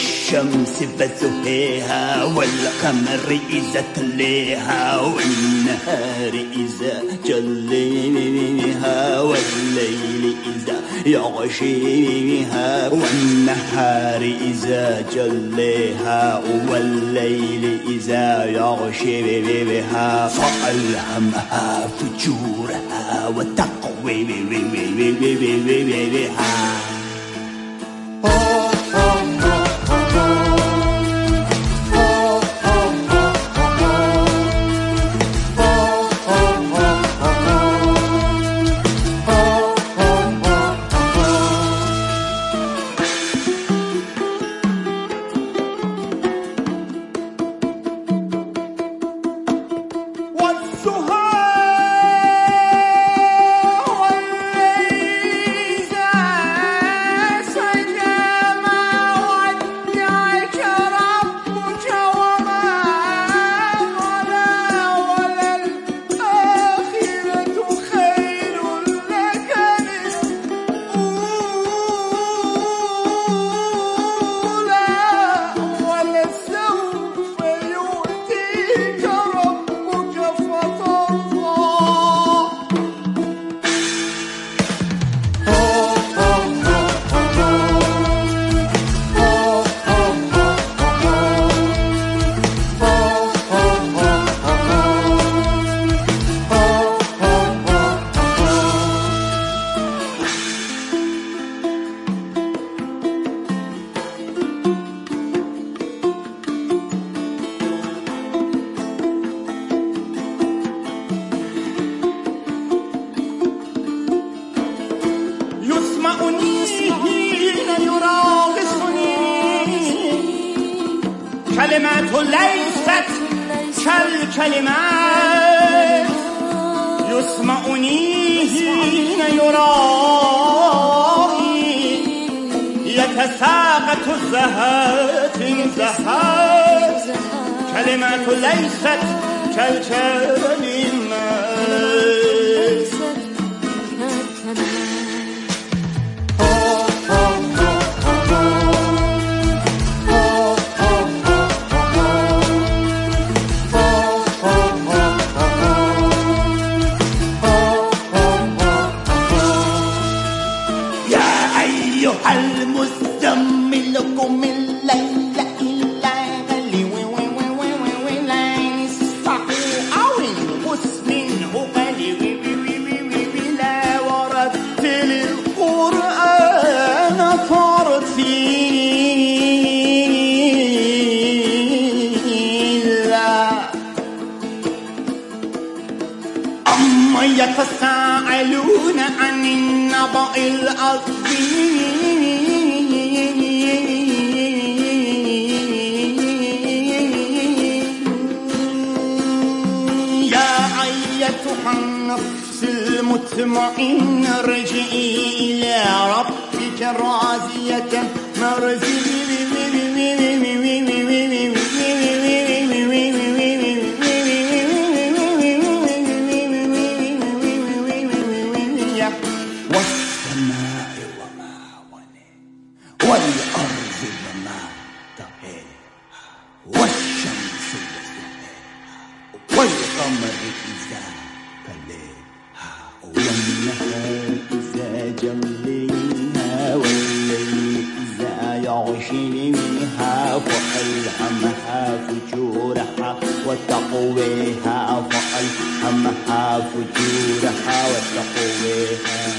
والشمس بزهيها والقمر إذا تليها والنهار إذا جليها والليل إذا يغشيها والنهار إذا جليها والليل إذا يغشيها فألهمها فجورها وتقويها. كلمات ليست كالكلمات يسمعني حين يراني يتساقط الزهات زهات كلمات ليست كالكلمات. المزمل قم الليل إلا غلي استحوا مسلم بلا ورتل القرآن ترتيلا أما يتساءلون عن النبأ العظيم النفس المطمئنة ارجعي إلى ربك راضية مرضية. والسماء وما بنيها والأرض وما طحاها والشمس وضحاها والقمر إذا تلاها والنهار إذا جليها والليل إذا يغشيها فألهمها فجورها وتقويها فألهمها فجورها وتقويها.